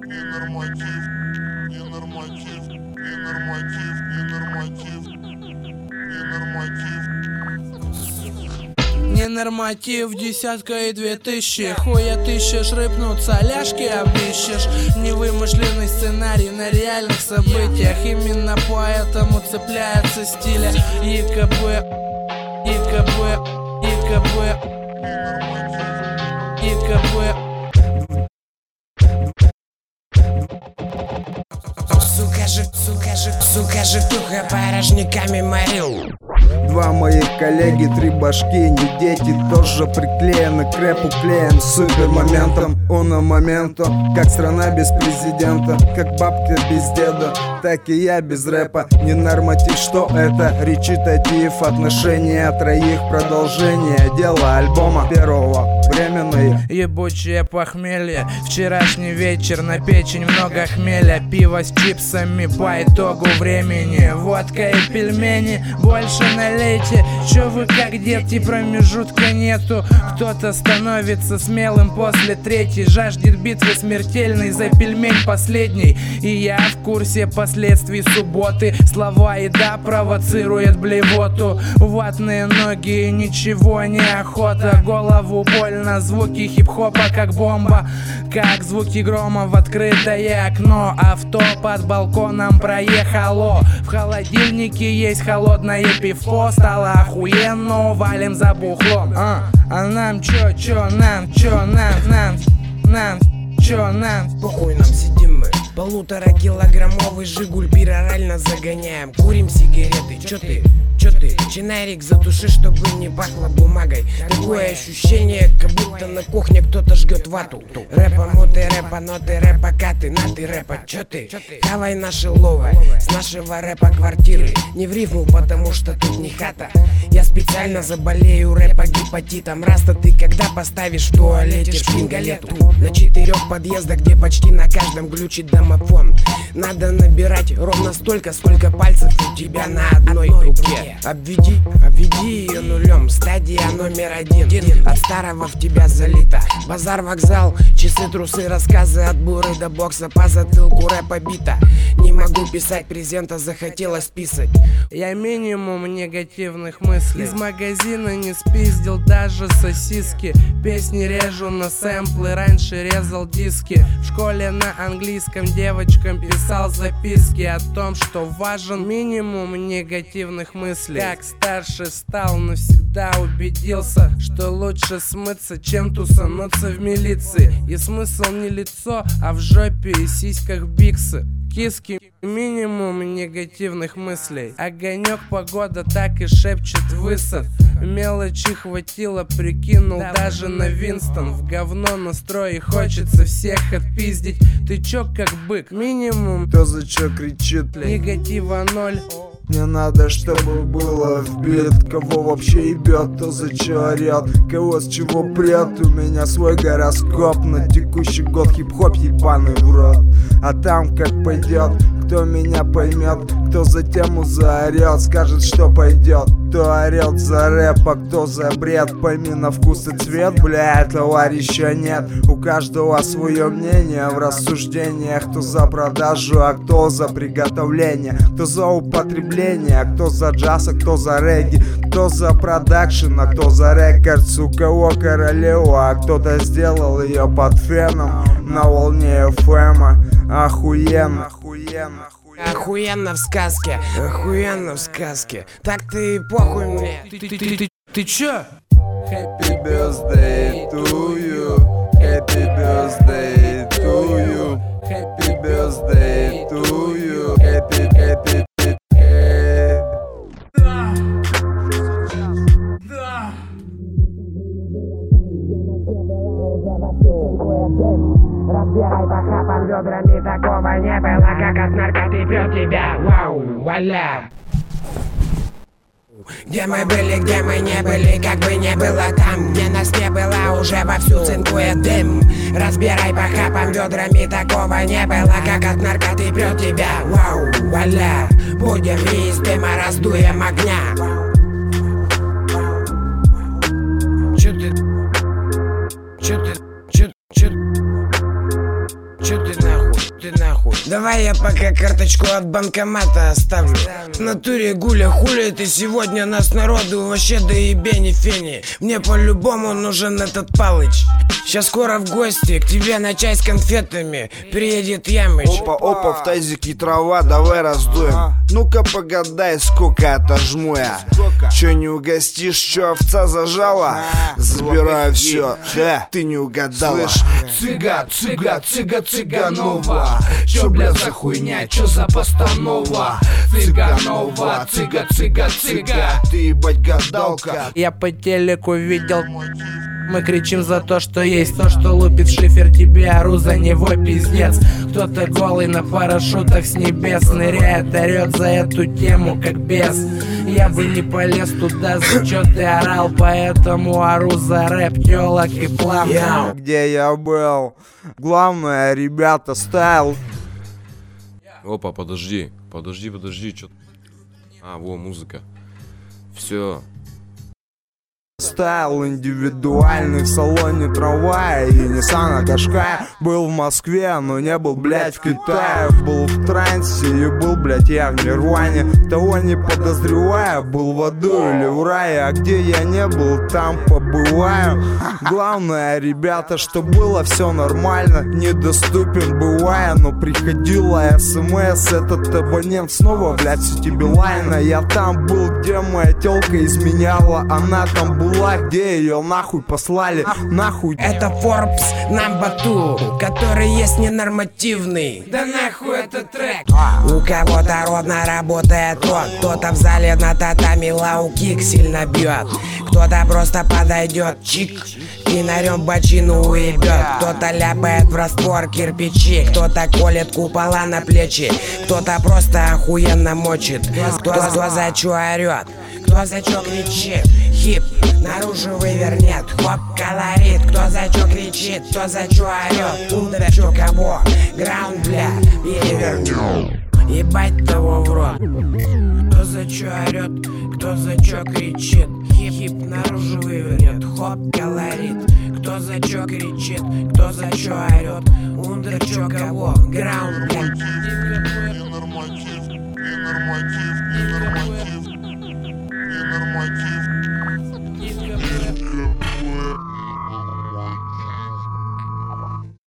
Ненорматив, ненорматив, ненорматив, ненорматив, ненорматив. Ненорматив, десятка и 2000. Хуя тыщешь, рыпнуться, ляжки обыщешь. Невымышленный сценарий на реальных событиях. Именно поэтому цепляется стиля ИКБ, ИКБ, ИКБ, ИКБ. Сука же туха порожниками морил. Два моих коллеги, три башки, не дети, тоже приклеены к рэпу клеем супер моментом, уно моменту. Как страна без президента, как бабка без деда, так и я без рэпа. Ненорматив, что это? Речитатив, отношения троих, продолжение дела альбома первого, временное. Ебучее похмелье, вчерашний вечер, на печень много хмеля. Пиво с чипсами по итогу времени, водка и пельмени, больше налейте. Чё вы как дети, промежутка нету. Кто-то становится смелым после третьей, жаждет битвы смертельной за пельмень последний. И я в курсе последствий субботы. Слова еда провоцирует блевоту. Ватные ноги и ничего не охота. Голову больно, звуки хип-хопа как бомба, как звуки грома в открытое окно. Авто под балконом проехало. В холодильнике есть холодное пивко. Стало охуенно, валим за бухлом. А нам чё, нам, чё, нам? Похуй, нам сидим мы. Полуторакилограммовый Жигуль перорально загоняем. Курим сигареты, чё ты? Чинарик затуши, чтобы не пахло бумагой. Такое ощущение, как будто на кухне кто-то жгет вату. Рэпа, муты, рэпа, ноты, рэпа, каты, наты, рэпа, чё ты? Хавай наши ловы с нашего рэпа квартиры. Не в рифму, потому что тут не хата. Я специально заболею рэпа гепатитом. Раз-то ты когда поставишь в туалете шпингалету на 4 подъездах, где почти на каждом глючит домофон. Надо набирать ровно столько, сколько пальцев у тебя на одной руке. Обведи ее нулем, стадия номер 1. От старого в тебя залито. Базар, вокзал, часы, трусы, рассказы от буры до бокса. По затылку рэпа бита. Не могу писать презента, захотелось писать. Я минимум негативных мыслей. Из магазина не спиздил даже сосиски. Песни режу на сэмплы, раньше резал диски. В школе на английском девочкам писал записки о том, что важен минимум негативных мыслей. Как старше стал, навсегда убедился, что лучше смыться, чем тусануться в милиции. И смысл не лицо, а в жопе и сиськах биксы. Киски, минимум негативных мыслей. Огонек, погода так и шепчет высот. Мелочи хватило, прикинул даже на Винстон. В говно настрой и хочется всех отпиздить. Ты чё как бык, минимум. Кто за чё кричит? Негатива 0. Мне надо, чтобы было вбит. Кого вообще ебет, кто за чё орёт, кого с чего прет. У меня свой гороскоп на текущий год. Хип-хоп ебаный в рот. А там как пойдет, кто меня поймет, кто за тему заорет, скажет, что пойдет. Кто орет за рэп, а кто за бред. Пойми на вкус и цвет, бля, товарища нет. У каждого свое мнение в рассуждениях. Кто за продажу, а кто за приготовление. Кто за употребление, а кто за джаз, а кто за регги. Кто за продакшн, а кто за рекордс. У кого королева, а кто-то сделал ее под феном. На волне FM. Охуенно, охуенно. Охуенно в сказке, охуенно в сказке. Так ты похуй мне. Ты чё? Happy birthday to you. Happy birthday to you. Happy birthday to you. Happy. Разбирай по хапам ведрами, такого не было, как от наркоты прет тебя. Вау, валя. Где мы были, где мы не были, как бы не было там, где нас не было, уже вовсю цинкует дым. Разбирай по хапам ведрами, такого не было, как от наркоты прет тебя. Вау, валя. Будем из дыма, раздуем огня. Чё ты нахуй? нахуй. Давай я пока карточку от банкомата оставлю. В натуре гуля, хули ты сегодня нас народу вообще доебени фени. Мне по-любому нужен этот Палыч. Сейчас скоро в гости к тебе на чай с конфетами приедет Ямыч. Опа, в тазике трава, давай раздуем. Ну-ка погадай, сколько отожму я. Чё не угостишь, чё овца зажала? Забираю все, ты не угадала. Цыганова. Чё, бля, за хуйня, чё за постанова? Цыганова, цыга. Ты ебать гадалка. Я по телеку видел, мы кричим за то, что есть. То, что лупит шифер, тебе ору за него, пиздец. Кто-то голый на парашютах с небес ныряет, орет за эту тему, как бес. Я бы не полез туда, за чё ты орал, поэтому ору за рэп, тёлок и плам. Где я был? Главное, ребята, стайл. Опа, подожди, чё. Во, музыка. Все. Стайл индивидуальный в салоне трамвая и Nissan Qashqai. Был в Москве, но не был, блядь, в Китае. Был в трансе и был, блядь, я в нирване. Того не подозревая, был в аду или в рае. А где я не был, там побываю. Главное, ребята, что было все нормально. Недоступен бывая, но приходила СМС. Этот абонент снова, блядь, в сети Билайна. Я там был, где моя тёлка изменяла. Она там была, где ее нахуй послали, нахуй. Это Forbes number 2, который есть ненормативный. Да нахуй этот трек. У кого-то ровно работает рот. Кто-то в зале на татами лау-кик сильно бьет. Кто-то просто подойдет, чик, фонарем бочину уебет. Кто-то ляпает в раствор кирпичи. Кто-то колет купола на плечи. Кто-то просто охуенно мочит. Кто за чё орёт, кто за чё кричит. Хип наружу вывернет, хоп, колорит. Кто за чё кричит, кто за чё орёт. Ундер, чё кого, граунд, бля, перевернул. Ебать того в рот. Кто за чё орёт, кто за чё кричит. Хип наружу вывернет, хоп, колорит. Кто за чё кричит, кто за чё орёт. Ундер, чё кого, граунд, бля. Ненорматив.